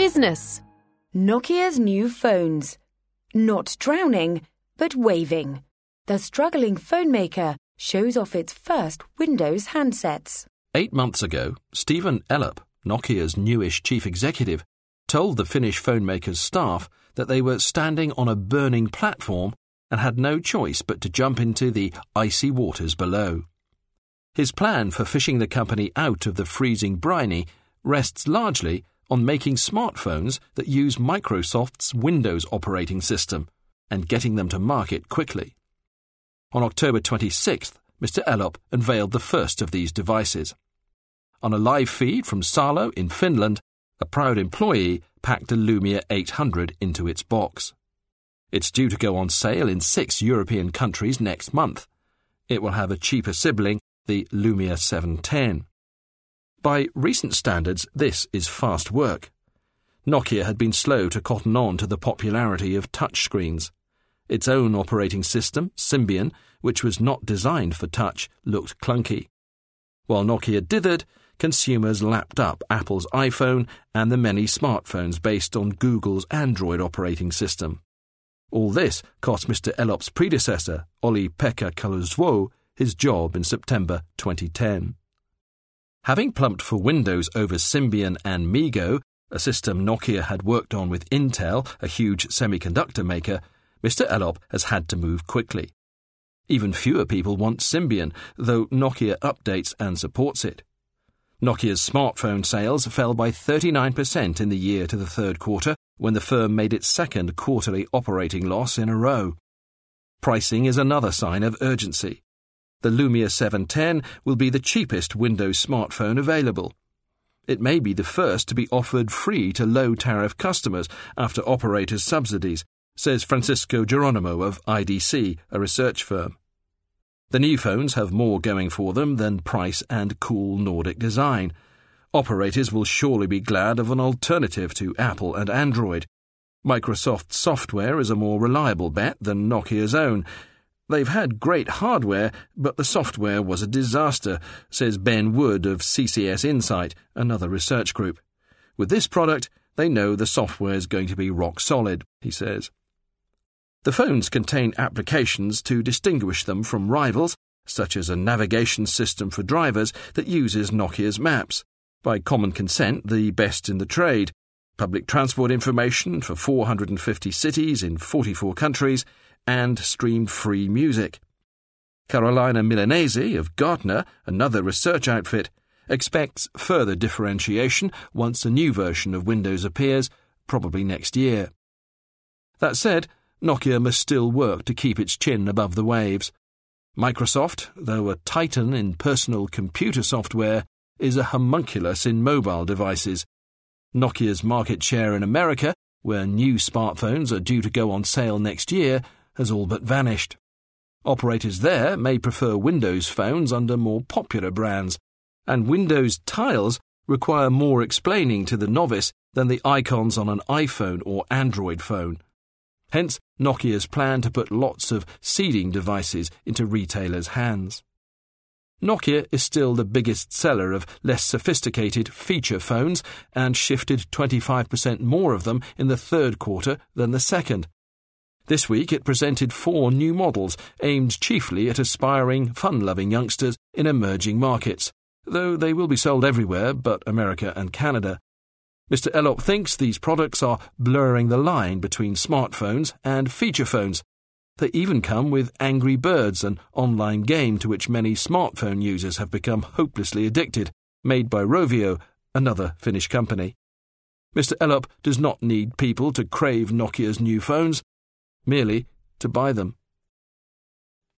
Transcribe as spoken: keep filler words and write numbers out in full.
Business. Nokia's new phones. Not drowning, but waving. The struggling phone maker shows off its first Windows handsets. Eight months ago, Stephen Elop, Nokia's newish chief executive, told the Finnish phone maker's staff that they were standing on a burning platform and had no choice but to jump into the icy waters below. His plan for fishing the company out of the freezing briny rests largely on making smartphones that use Microsoft's Windows operating system and getting them to market quickly. On October twenty-sixth, Mister Elop unveiled the first of these devices. On a live feed from Salo in Finland, a proud employee packed a Lumia eight hundred into its box. It's due to go on sale in six European countries next month. It will have a cheaper sibling, the Lumia seven ten. By recent standards, this is fast work. Nokia had been slow to cotton on to the popularity of touchscreens. Its own operating system, Symbian, which was not designed for touch, looked clunky. While Nokia dithered, consumers lapped up Apple's iPhone and the many smartphones based on Google's Android operating system. All this cost Mister Elop's predecessor, Olli-Pekka Kallasvuo, his job in September twenty ten. Having plumped for Windows over Symbian and MeeGo, a system Nokia had worked on with Intel, a huge semiconductor maker, Mister Elop has had to move quickly. Even fewer people want Symbian, though Nokia updates and supports it. Nokia's smartphone sales fell by thirty-nine percent in the year to the third quarter, when the firm made its second quarterly operating loss in a row. Pricing is another sign of urgency. The Lumia seven ten will be the cheapest Windows smartphone available. It may be the first to be offered free to low-tariff customers after operators' subsidies, says Francisco Geronimo of I D C, a research firm. The new phones have more going for them than price and cool Nordic design. Operators will surely be glad of an alternative to Apple and Android. Microsoft software is a more reliable bet than Nokia's own. They've had great hardware, but the software was a disaster, says Ben Wood of C C S Insight, another research group. With this product, they know the software is going to be rock solid, he says. The phones contain applications to distinguish them from rivals, such as a navigation system for drivers that uses Nokia's maps, by common consent the best in the trade, public transport information for four hundred fifty cities in forty-four countries, and streamed free music. Carolina Milanese of Gartner, another research outfit, expects further differentiation once a new version of Windows appears, probably next year. That said, Nokia must still work to keep its chin above the waves. Microsoft, though a titan in personal computer software, is a homunculus in mobile devices. Nokia's market share in America, where new smartphones are due to go on sale next year, has all but vanished. Operators there may prefer Windows phones under more popular brands, and Windows tiles require more explaining to the novice than the icons on an iPhone or Android phone. Hence, Nokia's plan to put lots of seeding devices into retailers' hands. Nokia is still the biggest seller of less sophisticated feature phones and shifted twenty-five percent more of them in the third quarter than the second. This week it presented four new models aimed chiefly at aspiring, fun-loving youngsters in emerging markets, though they will be sold everywhere but America and Canada. Mister Elop thinks these products are blurring the line between smartphones and feature phones. They even come with Angry Birds, an online game to which many smartphone users have become hopelessly addicted, made by Rovio, another Finnish company. Mister Elop does not need people to crave Nokia's new phones, merely to buy them.